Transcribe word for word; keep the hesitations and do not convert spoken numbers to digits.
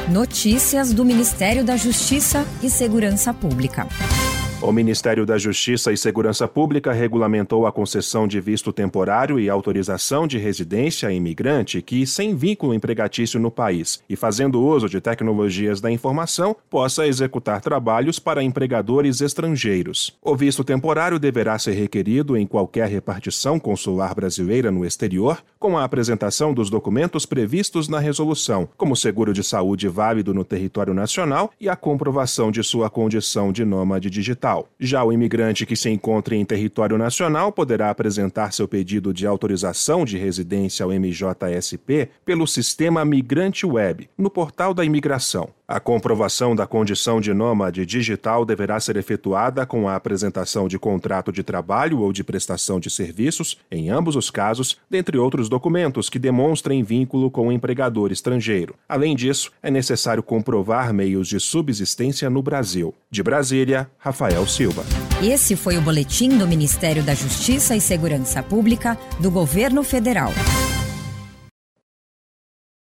Notícias do Ministério da Justiça e Segurança Pública. O Ministério da Justiça e Segurança Pública regulamentou a concessão de visto temporário e autorização de residência a imigrante que, sem vínculo empregatício no país e fazendo uso de tecnologias da informação, possa executar trabalhos para empregadores estrangeiros. O visto temporário deverá ser requerido em qualquer repartição consular brasileira no exterior, com a apresentação dos documentos previstos na resolução, como seguro de saúde válido no território nacional e a comprovação de sua condição de nômade digital. Já o imigrante que se encontre em território nacional poderá apresentar seu pedido de autorização de residência ao M J S P pelo sistema Migrante Web, no portal da imigração. A comprovação da condição de nômade digital deverá ser efetuada com a apresentação de contrato de trabalho ou de prestação de serviços, em ambos os casos, dentre outros documentos que demonstrem vínculo com o empregador estrangeiro. Além disso, é necessário comprovar meios de subsistência no Brasil. De Brasília, Rafael Silva. Esse foi o boletim do Ministério da Justiça e Segurança Pública do Governo Federal.